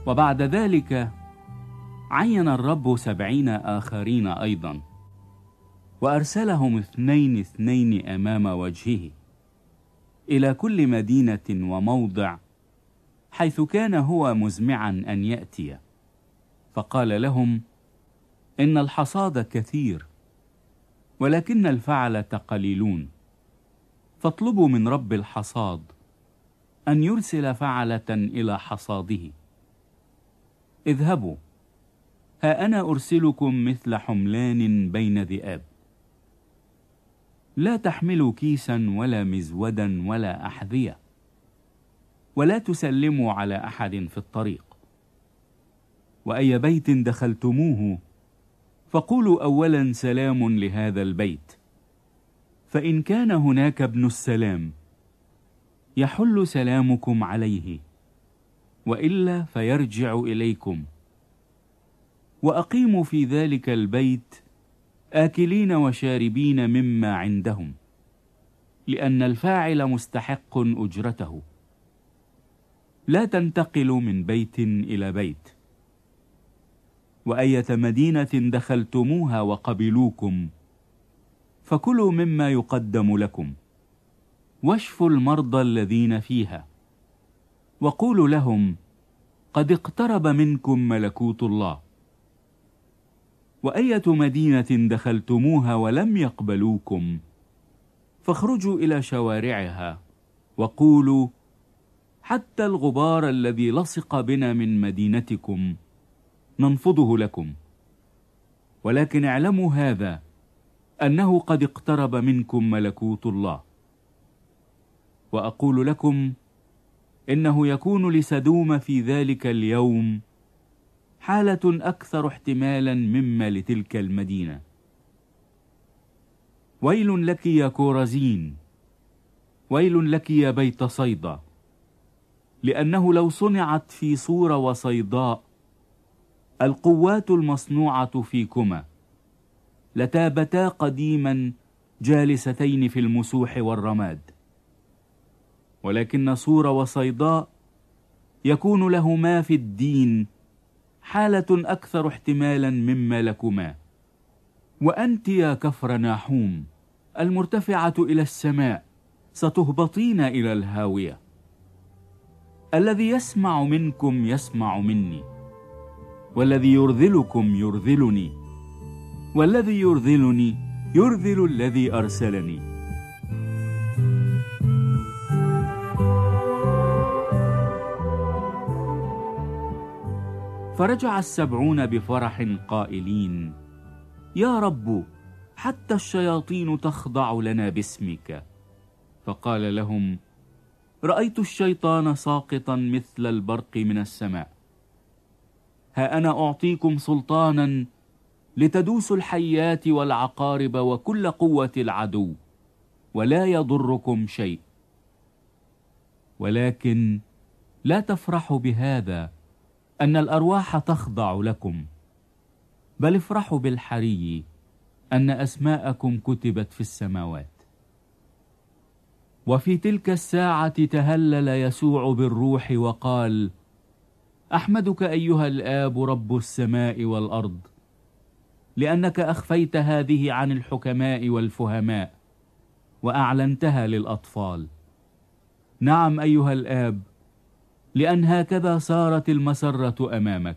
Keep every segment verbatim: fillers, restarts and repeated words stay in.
وبعد ذلك عين الرب سبعين آخرين أيضا، وأرسلهم اثنين اثنين أمام وجهه إلى كل مدينة وموضع حيث كان هو مزمعا أن يأتي، فقال لهم: إن الحصاد كثير ولكن الفعلة قليلون، فاطلبوا من رب الحصاد أن يرسل فعلة إلى حصاده. اذهبوا، ها أنا أرسلكم مثل حملان بين ذئاب. لا تحملوا كيسا ولا مزودا ولا أحذية، ولا تسلموا على أحد في الطريق. وأي بيت دخلتموه فقولوا أولا سلام لهذا البيت، فإن كان هناك ابن السلام يحل سلامكم عليه، وإلا فيرجع إليكم. وأقيموا في ذلك البيت آكلين وشاربين مما عندهم، لأن الفاعل مستحق أجرته. لا تنتقلوا من بيت إلى بيت. وأية مدينة دخلتموها وقبلوكم فكلوا مما يقدم لكم، واشفوا المرضى الذين فيها، وقولوا لهم: قد اقترب منكم ملكوت الله. وأية مدينة دخلتموها ولم يقبلوكم فاخرجوا إلى شوارعها وقولوا: حتى الغبار الذي لصق بنا من مدينتكم ننفضه لكم، ولكن اعلموا هذا، أنه قد اقترب منكم ملكوت الله. وأقول لكم إنه يكون لسدوم في ذلك اليوم حالة أكثر احتمالا مما لتلك المدينة. ويل لك يا كورزين، ويل لك يا بيت صيدا، لأنه لو صنعت في صور وصيداء القوات المصنوعة فيكما لتابتا قديما جالستين في المسوح والرماد. ولكن صور وصيداء يكون لهما في الدين حالة أكثر احتمالا مما لكما. وأنت يا كفر ناحوم المرتفعة إلى السماء ستهبطين إلى الهاوية. الذي يسمع منكم يسمع مني، والذي يرذلكم يرذلني، والذي يرذلني يرذل الذي أرسلني. فرجع السبعون بفرح قائلين: يا رب، حتى الشياطين تخضع لنا باسمك. فقال لهم: رأيت الشيطان ساقطا مثل البرق من السماء. ها أنا أعطيكم سلطانا لتدوسوا الحيات والعقارب وكل قوة العدو، ولا يضركم شيء. ولكن لا تفرحوا بهذا أن الأرواح تخضع لكم، بل افرحوا بالحري أن أسماءكم كتبت في السماوات. وفي تلك الساعة تهلل يسوع بالروح وقال: أحمدك أيها الآب رب السماء والأرض، لأنك أخفيت هذه عن الحكماء والفهماء وأعلنتها للأطفال. نعم أيها الآب، لأن هكذا صارت المسرة أمامك.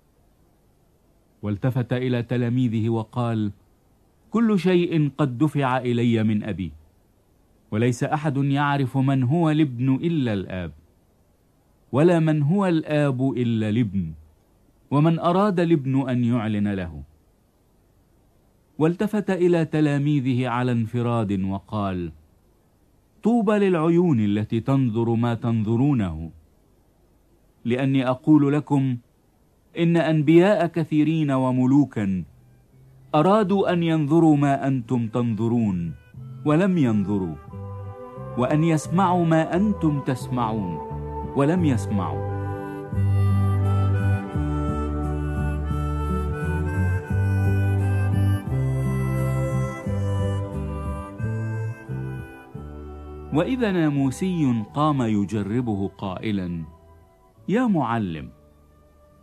والتفت إلى تلاميذه وقال: كل شيء قد دفع إلي من أبي، وليس أحد يعرف من هو الابن إلا الآب، ولا من هو الآب إلا الابن، ومن أراد الابن أن يعلن له. والتفت إلى تلاميذه على انفراد وقال: طوبى للعيون التي تنظر ما تنظرونه، لأني أقول لكم إن أنبياء كثيرين وملوكا أرادوا أن ينظروا ما أنتم تنظرون ولم ينظروا، وأن يسمعوا ما أنتم تسمعون ولم يسمعوا. وإذا ناموسي قام يجربه قائلا: يا معلم،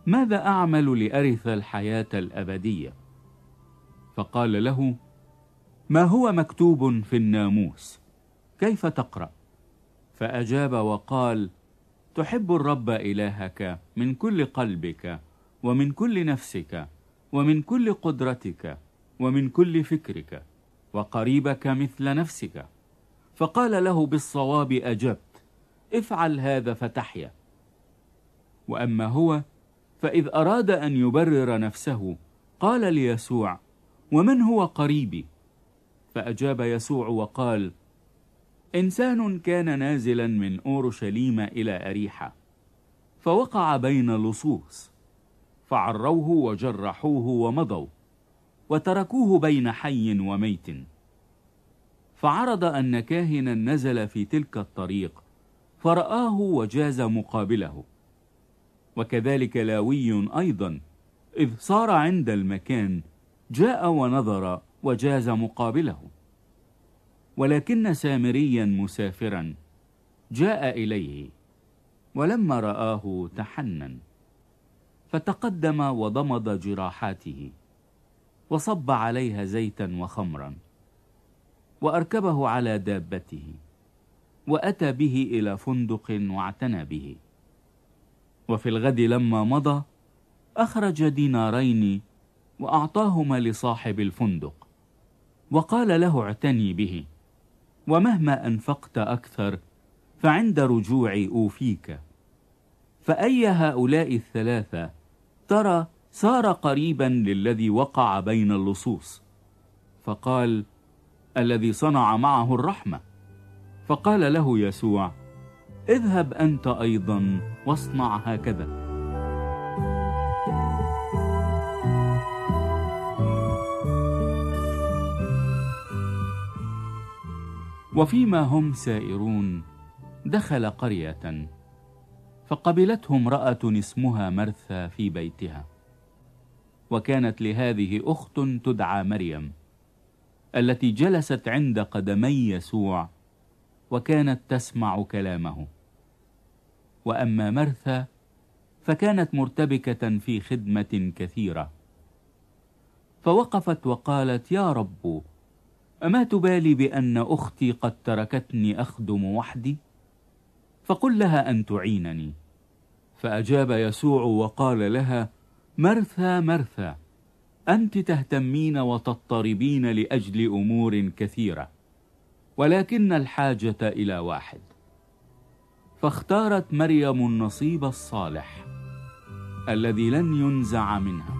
ماذا أعمل لأرث الحياة الأبدية؟ فقال له: ما هو مكتوب في الناموس؟ كيف تقرأ؟ فأجاب وقال: تحب الرب إلهك من كل قلبك ومن كل نفسك ومن كل قدرتك ومن كل فكرك، وقريبك مثل نفسك. فقال له: بالصواب أجبت، افعل هذا فتحيا. وأما هو فإذ أراد أن يبرر نفسه قال ليسوع: ومن هو قريبي؟ فأجاب يسوع وقال: إنسان كان نازلا من أورشليم إلى أريحة، فوقع بين لصوص، فعروه وجرحوه ومضوا، وتركوه بين حي وميت. فعرض أن كاهنا نزل في تلك الطريق فرآه وجاز مقابله. وكذلك لاوي أيضا إذ صار عند المكان جاء ونظر وجاز مقابله. ولكن سامريا مسافرا جاء إليه، ولما رآه تحنن، فتقدم وضمد جراحاته وصب عليها زيتا وخمرا، وأركبه على دابته وأتى به إلى فندق واعتنى به. وفي الغد لما مضى أخرج دينارين وأعطاهما لصاحب الفندق، وقال له: اعتني به، ومهما أنفقت أكثر فعند رجوعي أوفيك. فأي هؤلاء الثلاثة ترى صار قريبا للذي وقع بين اللصوص؟ فقال: الذي صنع معه الرحمة. فقال له يسوع: اذهب أنت أيضا واصنع هكذا. وفيما هم سائرون دخل قرية، فقبلته امرأة اسمها مرثا في بيتها. وكانت لهذه أخت تدعى مريم، التي جلست عند قدمي يسوع وكانت تسمع كلامه. وأما مرثا فكانت مرتبكة في خدمة كثيرة، فوقفت وقالت: يا رب، أما تبالي بأن أختي قد تركتني أخدم وحدي؟ فقل لها أن تعينني. فأجاب يسوع وقال لها: مرثا مرثا، أنت تهتمين وتضطربين لأجل أمور كثيرة، ولكن الحاجة إلى واحد، فاختارت مريم النصيب الصالح الذي لن ينزع منها.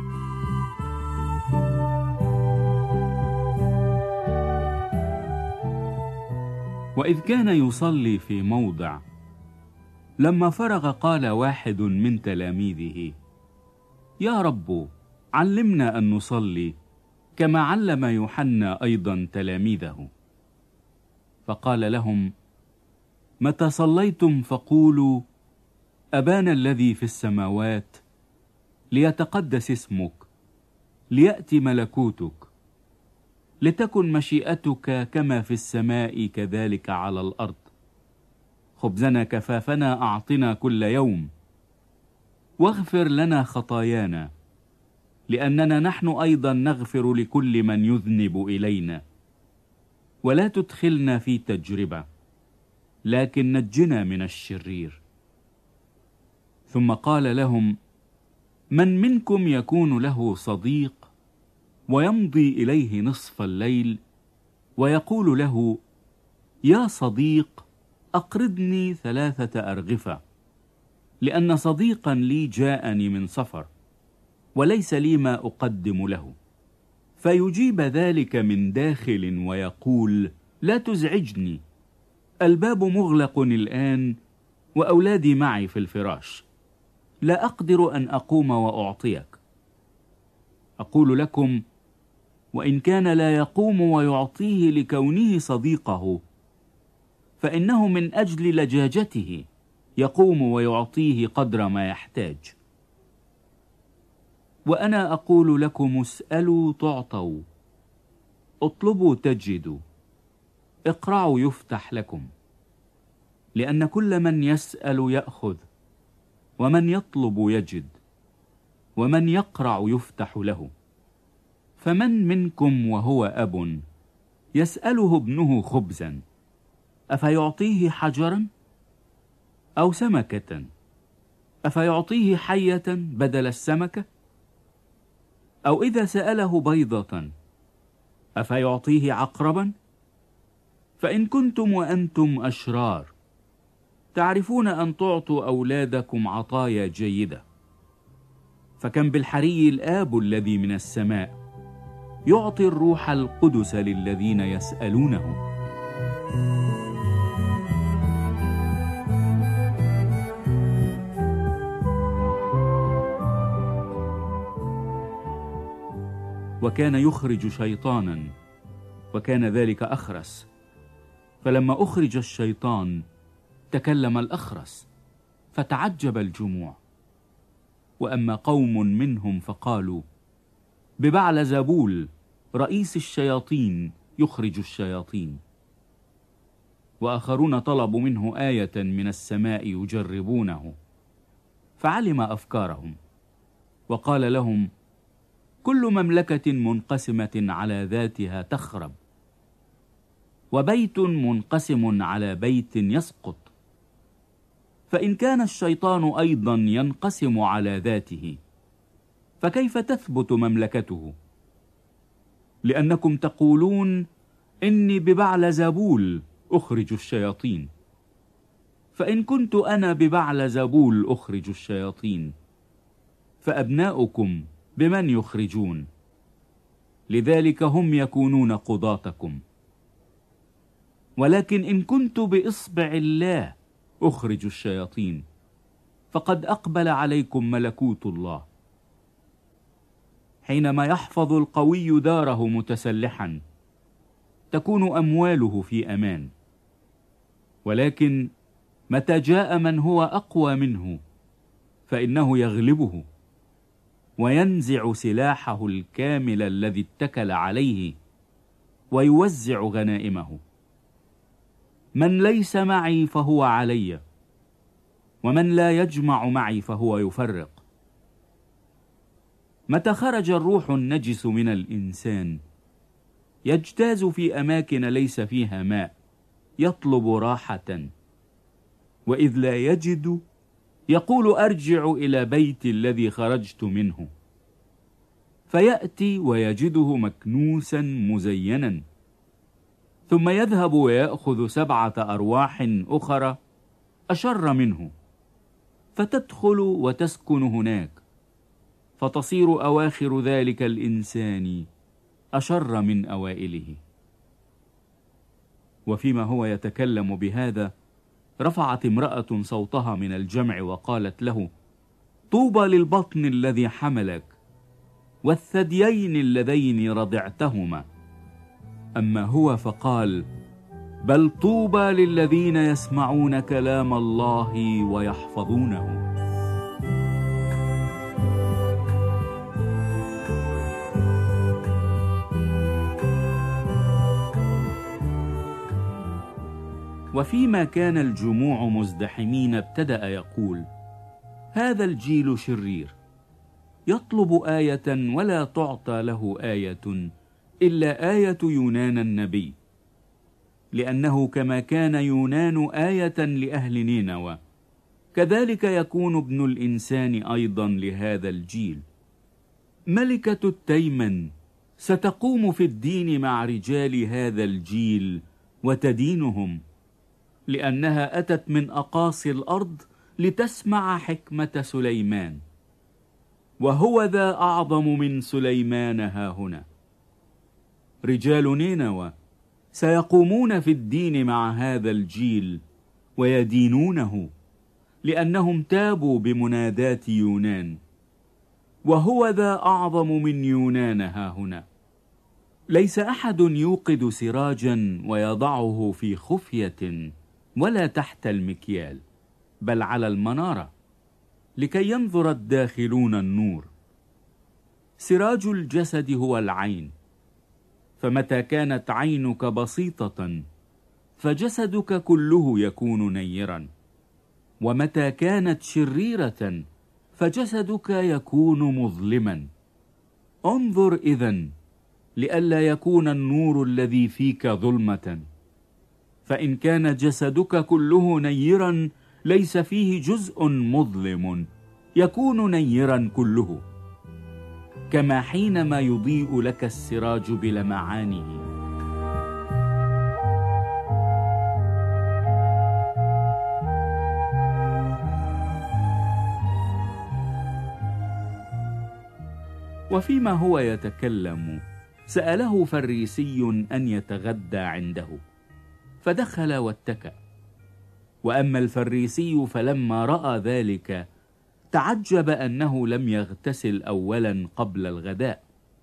وإذ كان يصلي في موضع، لما فرغ قال واحد من تلاميذه: يا رب، علمنا أن نصلي كما علم يوحنا أيضا تلاميذه. فقال لهم: متى صليتم فقولوا: أبانا الذي في السماوات، ليتقدس اسمك، ليأتي ملكوتك، لتكن مشيئتك كما في السماء كذلك على الأرض. خبزنا كفافنا أعطنا كل يوم، واغفر لنا خطايانا لأننا نحن أيضا نغفر لكل من يذنب إلينا، ولا تدخلنا في تجربة، لكن نجنا من الشرير. ثم قال لهم: من منكم يكون له صديق ويمضي إليه نصف الليل ويقول له: يا صديق، أقرضني ثلاثة أرغفة، لأن صديقا لي جاءني من سفر وليس لي ما أقدم له، فيجيب ذلك من داخل ويقول: لا تزعجني، الباب مغلق الآن وأولادي معي في الفراش، لا أقدر أن أقوم وأعطيك. أقول لكم: وإن كان لا يقوم ويعطيه لكونه صديقه، فإنه من أجل لجاجته يقوم ويعطيه قدر ما يحتاج. وأنا أقول لكم: اسألوا تعطوا، اطلبوا تجدوا، اقرعوا يفتح لكم. لأن كل من يسأل يأخذ، ومن يطلب يجد، ومن يقرع يفتح له. فمن منكم وهو أب يسأله ابنه خبزا أفيعطيه حجرا؟ أو سمكة أفيعطيه حية بدل السمكة؟ أو إذا سأله بيضة أفيعطيه عقربا؟ فإن كنتم وأنتم أشرار تعرفون أن تعطوا أولادكم عطايا جيدة، فكم بالحري الآب الذي من السماء يعطي الروح القدس للذين يسألونه. وكان يخرج شيطانا، وكان ذلك أخرس، فلما أخرج الشيطان تكلم الأخرس، فتعجب الجموع. وأما قوم منهم فقالوا ببعلزبول رئيس الشياطين يخرج الشياطين. وآخرون طلبوا منه آية من السماء يجربونه، فعلم أفكارهم وقال لهم كل مملكة منقسمة على ذاتها تخرب، وبيت منقسم على بيت يسقط. فإن كان الشيطان أيضا ينقسم على ذاته فكيف تثبت مملكته؟ لأنكم تقولون إني ببعلزبول أخرج الشياطين. فإن كنت أنا ببعلزبول أخرج الشياطين فأبناؤكم بمن يخرجون؟ لذلك هم يكونون قضاتكم. ولكن إن كنت بإصبع الله أخرج الشياطين فقد أقبل عليكم ملكوت الله. حينما يحفظ القوي داره متسلحا تكون أمواله في أمان، ولكن متى جاء من هو أقوى منه فإنه يغلبه وينزع سلاحه الكامل الذي اتكل عليه ويوزع غنائمه. من ليس معي فهو علي، ومن لا يجمع معي فهو يفرق. متى خرج الروح النجس من الإنسان يجتاز في أماكن ليس فيها ماء يطلب راحة، وإذ لا يجد يقول أرجع إلى بيت الذي خرجت منه، فيأتي ويجده مكنوسا مزينا، ثم يذهب ويأخذ سبعة أرواح أخرى أشر منه فتدخل وتسكن هناك، فتصير أواخر ذلك الإنسان أشر من أوائله. وفيما هو يتكلم بهذا رفعت امرأة صوتها من الجمع وقالت له طوبى للبطن الذي حملك والثديين اللذين رضعتهما. أما هو فقال بل طوبى للذين يسمعون كلام الله ويحفظونه. وفيما كان الجموع مزدحمين ابتدأ يقول هذا الجيل شرير يطلب آية ولا تعطى له آية إلا آية يونان النبي، لأنه كما كان يونان آية لأهل نينوى كذلك يكون ابن الإنسان أيضا لهذا الجيل. ملكة التيمن ستقوم في الدين مع رجال هذا الجيل وتدينهم، لأنها أتت من أقاصي الأرض لتسمع حكمة سليمان، وهو ذا أعظم من سليمان هاهنا. رجال نينوى سيقومون في الدين مع هذا الجيل ويدينونه، لأنهم تابوا بمنادات يونان، وهو ذا أعظم من يونان هاهنا. ليس أحد يوقد سراجا ويضعه في خفية ولا تحت المكيال، بل على المنارة لكي ينظر الداخلون النور. سراج الجسد هو العين، فمتى كانت عينك بسيطة فجسدك كله يكون نيرا، ومتى كانت شريرة فجسدك يكون مظلما. انظر إذن لئلا يكون النور الذي فيك ظلمة. فإن كان جسدك كله نيرا ليس فيه جزء مظلم، يكون نيرا كله، كما حينما يضيء لك السراج بلمعانه. وفيما هو يتكلم سأله فريسي أن يتغدى عنده، فدخل واتكأ. وأما الفريسي فلما رأى ذلك تعجب أنه لم يغتسل أولا قبل الغداء،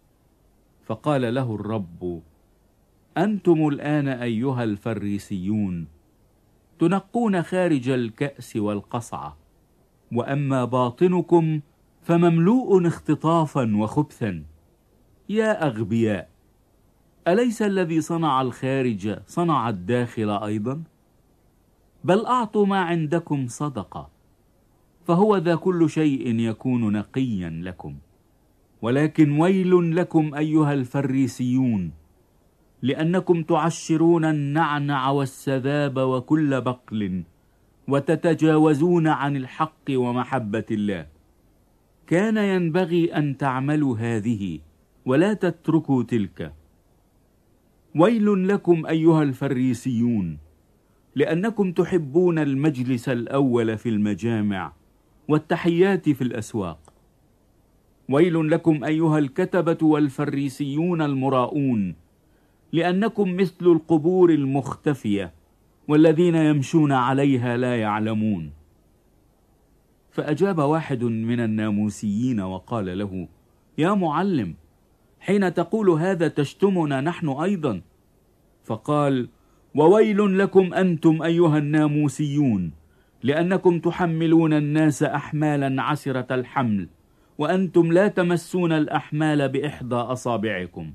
فقال له الرب: أنتم الآن أيها الفريسيون تنقون خارج الكأس والقصعة، وأما باطنكم فمملوء اختطافا وخبثا. يا أغبياء، أليس الذي صنع الخارج صنع الداخل أيضا؟ بل أعطوا ما عندكم صدقة، فهو ذا كل شيء يكون نقيا لكم. ولكن ويل لكم أيها الفريسيون، لأنكم تعشرون النعنع والسذاب وكل بقل، وتتجاوزون عن الحق ومحبة الله. كان ينبغي أن تعملوا هذه ولا تتركوا تلك. ويل لكم أيها الفريسيون، لأنكم تحبون المجلس الأول في المجامع والتحيات في الأسواق. ويل لكم أيها الكتبة والفريسيون المراؤون، لأنكم مثل القبور المختفية والذين يمشون عليها لا يعلمون. فأجاب واحد من الناموسيين وقال له: يا معلم، حين تقول هذا تشتمنا نحن أيضا. فقال: وويل لكم أنتم أيها الناموسيون، لأنكم تحملون الناس أحمالا عسرة الحمل، وأنتم لا تمسون الأحمال بإحدى أصابعكم.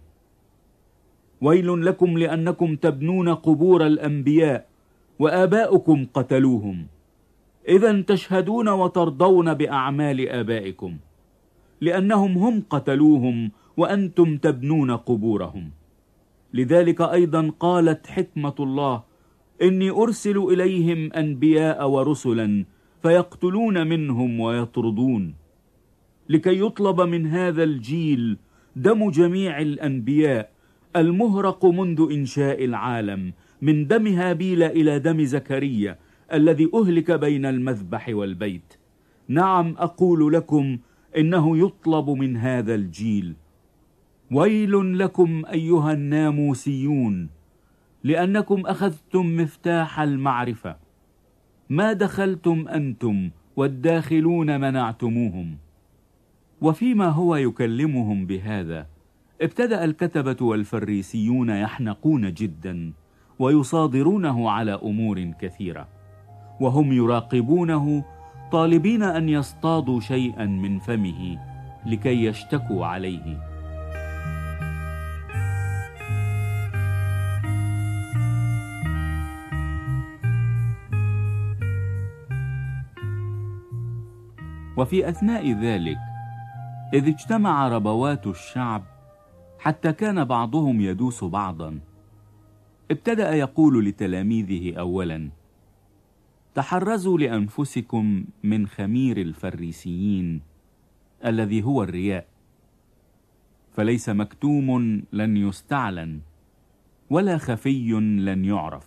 ويل لكم لأنكم تبنون قبور الأنبياء وآباؤكم قتلوهم. إذن تشهدون وترضون بأعمال آبائكم، لأنهم هم قتلوهم وأنتم تبنون قبورهم. لذلك أيضا قالت حكمة الله: إني أرسل إليهم أنبياء ورسلا فيقتلون منهم ويطردون، لكي يطلب من هذا الجيل دم جميع الأنبياء المهرق منذ إنشاء العالم، من دم هابيل إلى دم زكريا الذي أهلك بين المذبح والبيت. نعم أقول لكم إنه يطلب من هذا الجيل. ويل لكم أيها الناموسيون، لأنكم أخذتم مفتاح المعرفة، ما دخلتم أنتم والداخلون منعتموهم. وفيما هو يكلمهم بهذا ابتدأ الكتبة والفريسيون يحنقون جدا ويصادرونه على أمور كثيرة، وهم يراقبونه طالبين أن يصطادوا شيئا من فمه لكي يشتكوا عليه. وفي أثناء ذلك إذ اجتمع ربوات الشعب حتى كان بعضهم يدوس بعضا، ابتدأ يقول لتلاميذه أولا: تحرزوا لأنفسكم من خمير الفريسيين الذي هو الرياء، فليس مكتوم لن يستعلن، ولا خفي لن يعرف.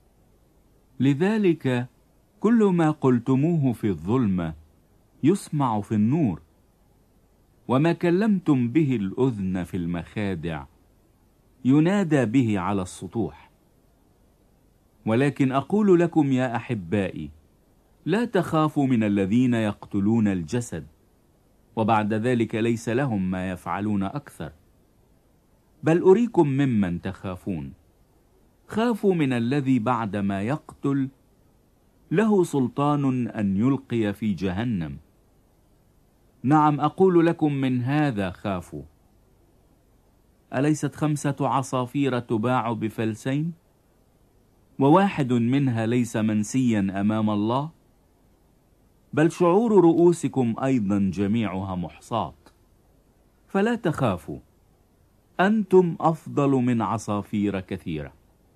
لذلك كل ما قلتموه في الظلمة يسمع في النور، وما كلمتم به الأذن في المخادع ينادى به على السطوح. ولكن أقول لكم يا أحبائي، لا تخافوا من الذين يقتلون الجسد، وبعد ذلك ليس لهم ما يفعلون أكثر، بل أريكم ممن تخافون. خافوا من الذي بعد ما يقتل له سلطان أن يلقي في جهنم. نعم أقول لكم من هذا خافوا. أليست خمسة عصافير تباع بفلسين؟ وواحد منها ليس منسيا أمام الله؟ بل شعور رؤوسكم أيضا جميعها محصاة. فلا تخافوا، أنتم أفضل من عصافير كثيرة.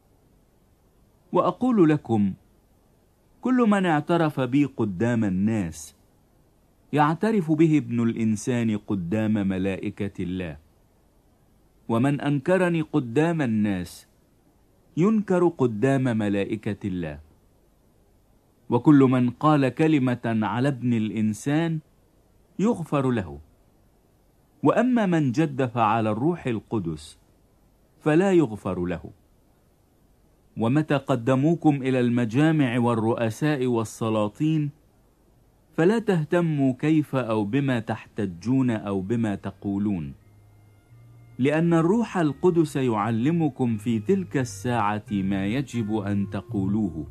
وأقول لكم، كل من اعترف بي قدام الناس يعترف به ابن الإنسان قدام ملائكة الله، ومن أنكرني قدام الناس ينكر قدام ملائكة الله. وكل من قال كلمة على ابن الإنسان يغفر له، وأما من جدف على الروح القدس فلا يغفر له. ومتى قدموكم إلى المجامع والرؤساء والسلاطين فلا تهتموا كيف أو بما تحتجون أو بما تقولون، لأن الروح القدس يعلمكم في تلك الساعة ما يجب أن تقولوه.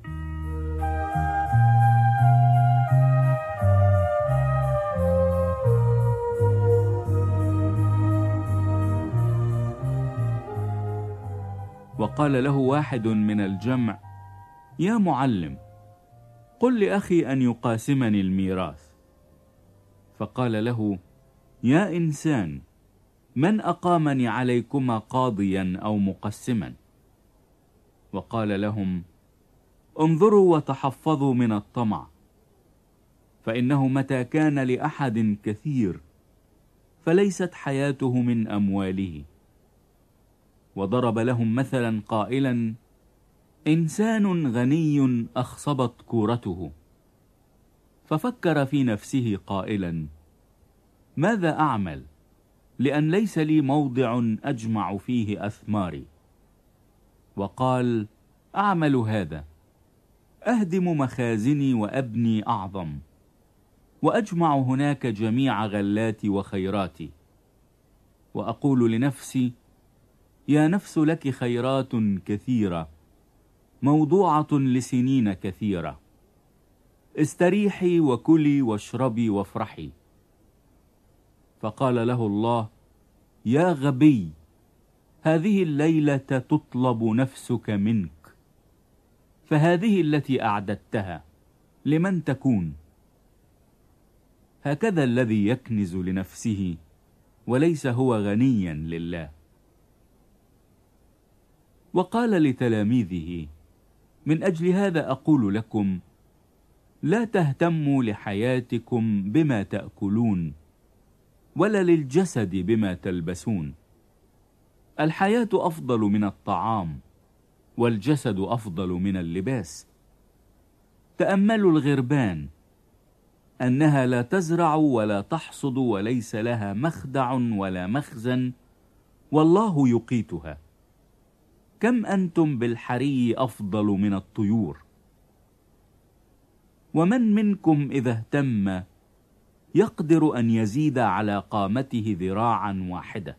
وقال له واحد من الجمع: يا معلم، قل لأخي أن يقاسمني الميراث. فقال له: يا إنسان، من أقامني عليكما قاضيا أو مقسما؟ وقال لهم: انظروا وتحفظوا من الطمع، فإنه متى كان لأحد كثير فليست حياته من أمواله. وضرب لهم مثلا قائلا: إنسان غني أخصبت كورته، ففكر في نفسه قائلا: ماذا أعمل لأن ليس لي موضع أجمع فيه أثماري؟ وقال: أعمل هذا، أهدم مخازني وأبني أعظم، وأجمع هناك جميع غلاتي وخيراتي، وأقول لنفسي: يا نفس لك خيرات كثيرة موضوعة لسنين كثيرة، استريحي وكلي واشربي وافرحي. فقال له الله: يا غبي، هذه الليلة تطلب نفسك منك، فهذه التي أعددتها لمن تكون؟ هكذا الذي يكنز لنفسه وليس هو غنيا لله. وقال لتلاميذه: من أجل هذا أقول لكم، لا تهتموا لحياتكم بما تأكلون، ولا للجسد بما تلبسون. الحياة أفضل من الطعام، والجسد أفضل من اللباس. تأملوا الغربان، أنها لا تزرع ولا تحصد وليس لها مخدع ولا مخزن، والله يقيتها. كم أنتم بالحري أفضل من الطيور. ومن منكم إذا اهتم يقدر أن يزيد على قامته ذراعا واحدة؟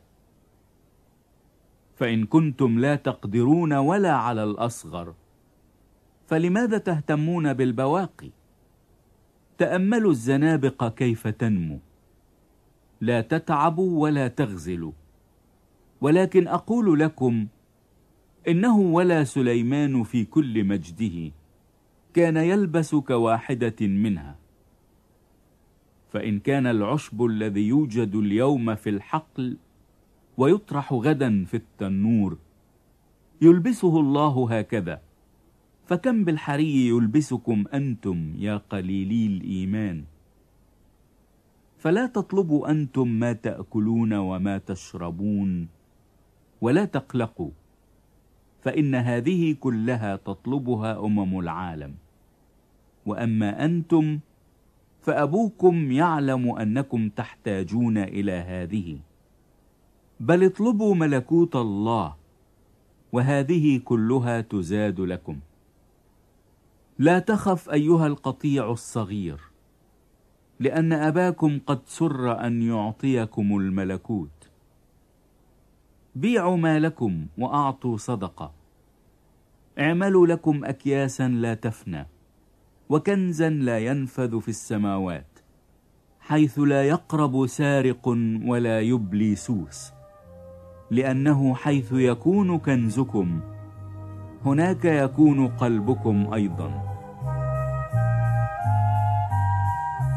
فإن كنتم لا تقدرون ولا على الأصغر، فلماذا تهتمون بالبواقي؟ تأملوا الزنابق كيف تنمو، لا تتعبوا ولا تغزلوا. ولكن أقول لكم، إنه ولا سليمان في كل مجده كان يلبس كواحدة منها. فإن كان العشب الذي يوجد اليوم في الحقل ويطرح غدا في التنور يلبسه الله هكذا، فكم بالحري يلبسكم أنتم يا قليلي الإيمان. فلا تطلبوا أنتم ما تأكلون وما تشربون، ولا تقلقوا، فإن هذه كلها تطلبها أمم العالم. وأما أنتم فأبوكم يعلم أنكم تحتاجون إلى هذه. بل اطلبوا ملكوت الله، وهذه كلها تزاد لكم. لا تخف أيها القطيع الصغير، لأن أباكم قد سر أن يعطيكم الملكوت. بيعوا ما لكم وأعطوا صدقة، اعملوا لكم أكياسا لا تفنى، وكنزا لا ينفذ في السماوات، حيث لا يقرب سارق ولا يبلي سوس، لأنه حيث يكون كنزكم هناك يكون قلبكم أيضا.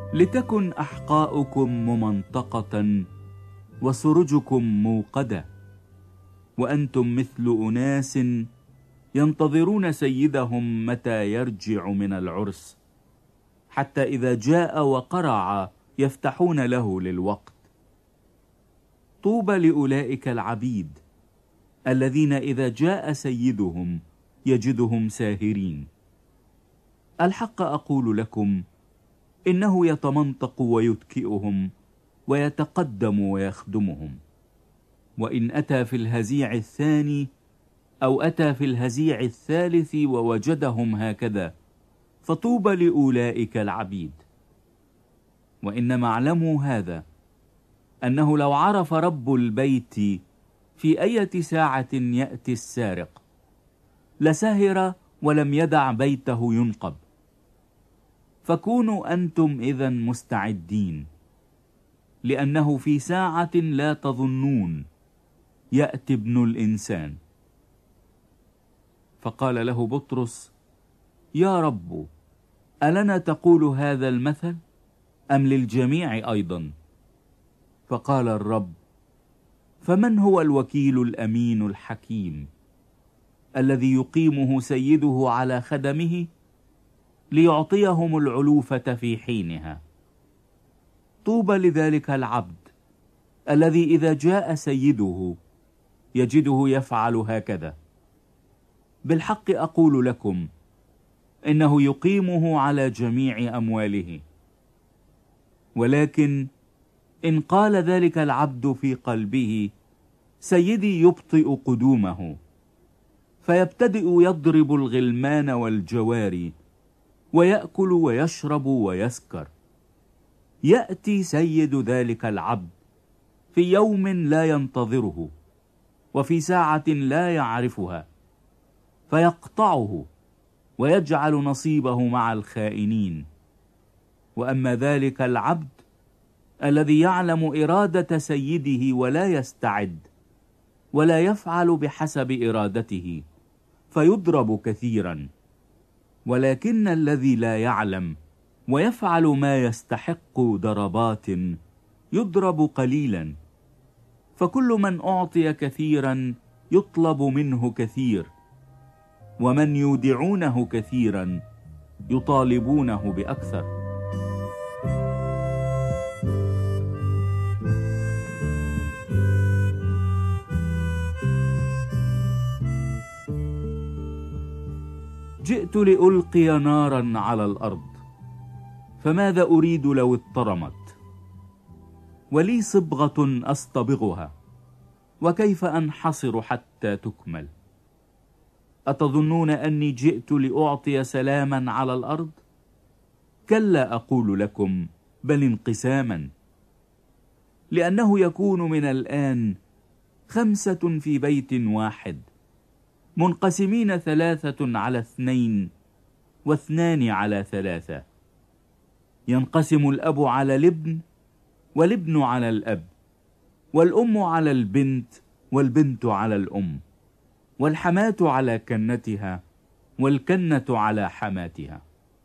لتكن أحقاؤكم ممنطقة وسرجكم موقدة، وأنتم مثل أناس ينتظرون سيدهم متى يرجع من العرس، حتى إذا جاء وقرع يفتحون له للوقت. طوبى لأولئك العبيد الذين إذا جاء سيدهم يجدهم ساهرين. الحق أقول لكم إنه يتمنطق ويتكئهم ويتقدم ويخدمهم. وإن أتى في الهزيع الثاني أو أتى في الهزيع الثالث ووجدهم هكذا فطوبى لأولئك العبيد. وإنما اعلموا هذا، أنه لو عرف رب البيت في أي ساعة يأتي السارق لسهر ولم يدع بيته ينقب. فكونوا أنتم إذن مستعدين، لأنه في ساعة لا تظنون يأتي ابن الإنسان. فقال له بطرس: يا رب، ألنا تقول هذا المثل أم للجميع أيضا؟ فقال الرب: فمن هو الوكيل الأمين الحكيم الذي يقيمه سيده على خدمه ليعطيهم العلوفة في حينها؟ طوبى لذلك العبد الذي إذا جاء سيده يجده يفعل هكذا. بالحق أقول لكم إنه يقيمه على جميع أمواله. ولكن إن قال ذلك العبد في قلبه: سيدي يبطئ قدومه، فيبتدئ يضرب الغلمان والجواري ويأكل ويشرب ويسكر، يأتي سيد ذلك العبد في يوم لا ينتظره وفي ساعة لا يعرفها، فيقطعه ويجعل نصيبه مع الخائنين. وأما ذلك العبد الذي يعلم إرادة سيده ولا يستعد ولا يفعل بحسب إرادته فيضرب كثيرا. ولكن الذي لا يعلم ويفعل ما يستحق ضربات يضرب قليلا. فكل من أعطي كثيرا يطلب منه كثير، ومن يودعونه كثيرا يطالبونه بأكثر. جئت لألقي نارا على الأرض، فماذا أريد لو اضطرمت؟ ولي صبغة أصطبغها، وكيف أنحصر حتى تكمل؟ أتظنون أني جئت لأعطي سلاما على الأرض؟ كلا أقول لكم، بل انقساما. لأنه يكون من الآن خمسة في بيت واحد منقسمين ثلاثة على اثنين واثنان على ثلاثة. ينقسم الأب على الابن، والابن على الأب، والأم على البنت، والبنت على الأم، والحماة على كنتها، والكنة على حماتها.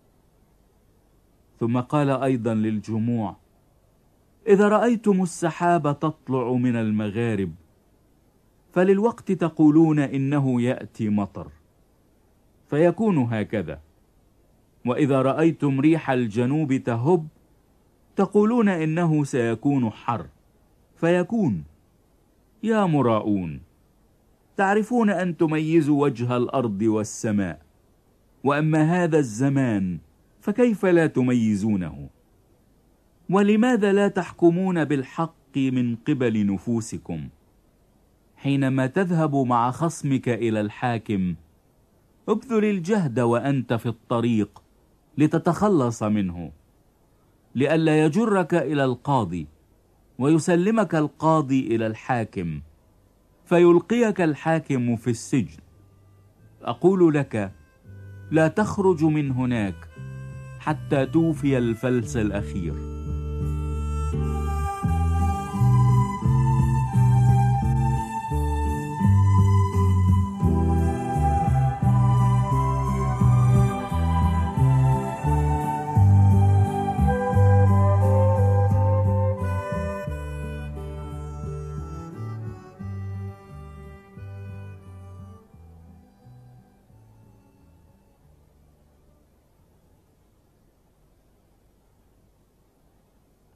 ثم قال أيضا للجموع: إذا رأيتم السحاب تطلع من المغارب فللوقت تقولون إنه يأتي مطر، فيكون هكذا. وإذا رأيتم ريح الجنوب تهب تقولون إنه سيكون حر، فيكون. يا مراؤون، تعرفون أن تميزوا وجه الأرض والسماء، وأما هذا الزمان فكيف لا تميزونه؟ ولماذا لا تحكمون بالحق من قبل نفوسكم؟ حينما تذهب مع خصمك إلى الحاكم ابذل الجهد وأنت في الطريق لتتخلص منه، لئلا يجرك إلى القاضي ويسلمك القاضي إلى الحاكم فيلقيك الحاكم في السجن. أقول لك: لا تخرج من هناك حتى توفي الفلس الأخير.